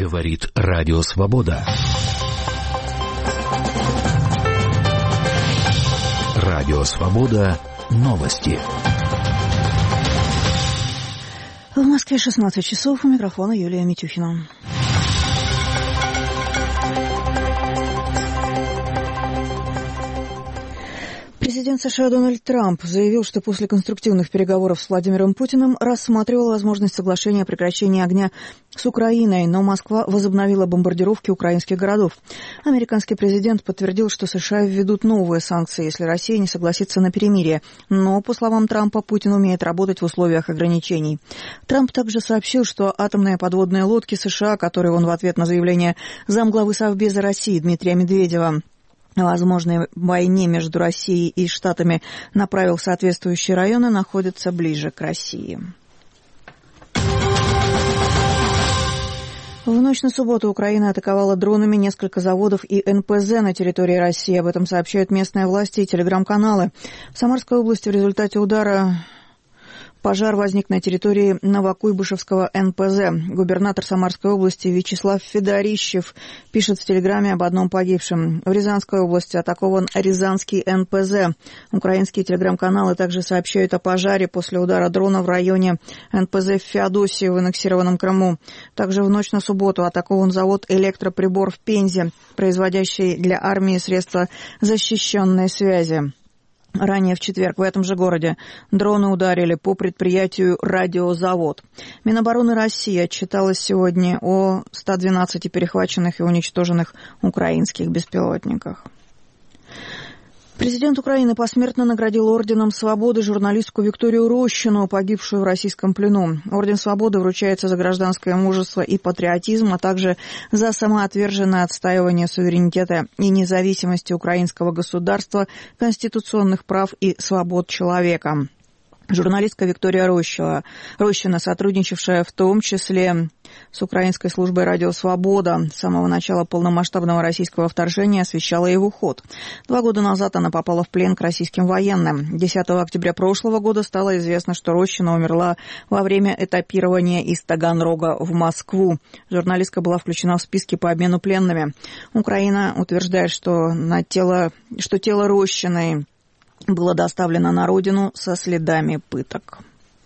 Говорит Радио Свобода. Радио Свобода. Новости. В Москве 16 часов. У микрофона Юлия Митюхина. Президент США Дональд Трамп заявил, что после конструктивных переговоров с Владимиром Путиным рассматривал возможность соглашения о прекращении огня с Украиной, но Москва возобновила бомбардировки украинских городов. Американский президент подтвердил, что США введут новые санкции, если Россия не согласится на перемирие. Но, по словам Трампа, Путин умеет работать в условиях ограничений. Трамп также сообщил, что атомные подводные лодки США, которые он в ответ на заявление замглавы Совбеза России Дмитрия Медведева о возможной войне между Россией и Штатами направил в соответствующие районы, находятся ближе к России. В ночь на субботу Украина атаковала дронами несколько заводов и НПЗ на территории России. Об этом сообщают местные власти и телеграм-каналы. В Самарской области в результате удара пожар возник на территории Новокуйбышевского НПЗ. Губернатор Самарской области Вячеслав Федорищев пишет в телеграме об одном погибшем. В Рязанской области атакован Рязанский НПЗ. Украинские телеграм-каналы также сообщают о пожаре после удара дрона в районе НПЗ в Феодосии в аннексированном Крыму. Также в ночь на субботу атакован завод «Электроприбор» в Пензе, производящий для армии средства защищенной связи. Ранее в четверг в этом же городе дроны ударили по предприятию «Радиозавод». Минобороны России отчиталась сегодня о 112 перехваченных и уничтоженных украинских беспилотниках. Президент Украины посмертно наградил Орденом Свободы журналистку Викторию Рощину, погибшую в российском плену. Орден Свободы вручается за гражданское мужество и патриотизм, а также за самоотверженное отстаивание суверенитета и независимости украинского государства, конституционных прав и свобод человека. Журналистка Виктория Рощина, сотрудничавшая в том числе с украинской службой «Радио Свобода», с самого начала полномасштабного российского вторжения освещала его ход. 2 года назад она попала в плен к российским военным. 10 октября прошлого года стало известно, что Рощина умерла во время этапирования из Таганрога в Москву. Журналистка была включена в списки по обмену пленными. Украина утверждает, что тело Рощиной было доставлено на родину со следами пыток.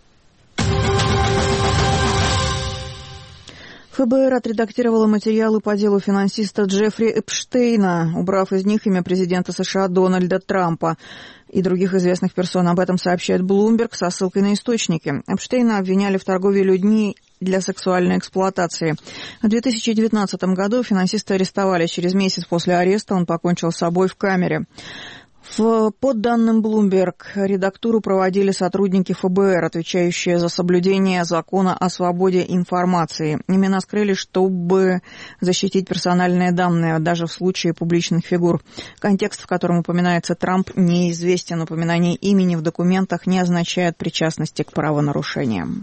ФБР отредактировало материалы по делу финансиста Джеффри Эпштейна, убрав из них имя президента США Дональда Трампа и других известных персон. Об этом сообщает Bloomberg со ссылкой на источники. Эпштейна обвиняли в торговле людьми для сексуальной эксплуатации. В 2019 году финансиста арестовали. Через месяц после ареста он покончил с собой в камере. По данным Bloomberg, редактуру проводили сотрудники ФБР, отвечающие за соблюдение закона о свободе информации. Имена скрыли, чтобы защитить персональные данные, даже в случае публичных фигур. Контекст, в котором упоминается Трамп, неизвестен. Упоминание имени в документах не означает причастности к правонарушениям.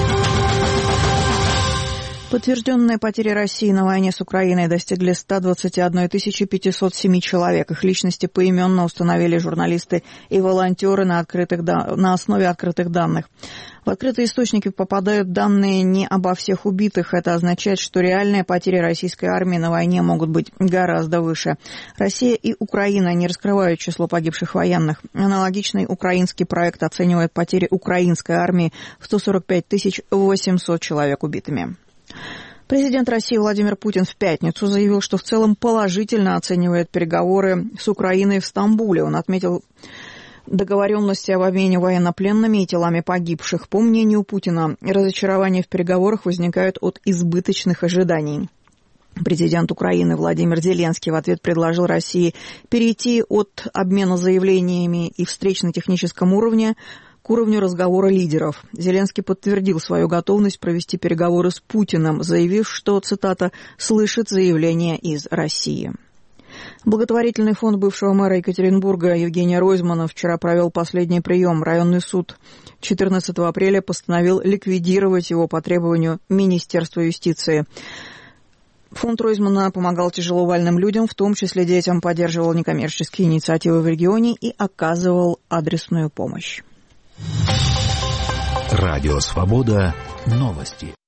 Подтвержденные потери России на войне с Украиной достигли 121 507 человек. Их личности поименно установили журналисты и волонтеры на основе открытых данных. В открытые источники попадают данные не обо всех убитых. Это означает, что реальные потери российской армии на войне могут быть гораздо выше. Россия и Украина не раскрывают число погибших военных. Аналогичный украинский проект оценивает потери украинской армии в 145 800 человек убитыми. Президент России Владимир Путин в пятницу заявил, что в целом положительно оценивает переговоры с Украиной в Стамбуле. Он отметил договоренности об обмене военнопленными и телами погибших. По мнению Путина, разочарования в переговорах возникают от избыточных ожиданий. Президент Украины Владимир Зеленский в ответ предложил России перейти от обмена заявлениями и встреч на техническом уровне к уровню разговора лидеров. Зеленский подтвердил свою готовность провести переговоры с Путиным, заявив, что, цитата, «слышит заявления из России». Благотворительный фонд бывшего мэра Екатеринбурга Евгения Ройзмана вчера провел последний прием. Районный суд 14 апреля постановил ликвидировать его по требованию Министерства юстиции. Фонд Ройзмана помогал тяжелобольным людям, в том числе детям, поддерживал некоммерческие инициативы в регионе и оказывал адресную помощь. Радио Свобода. Новости.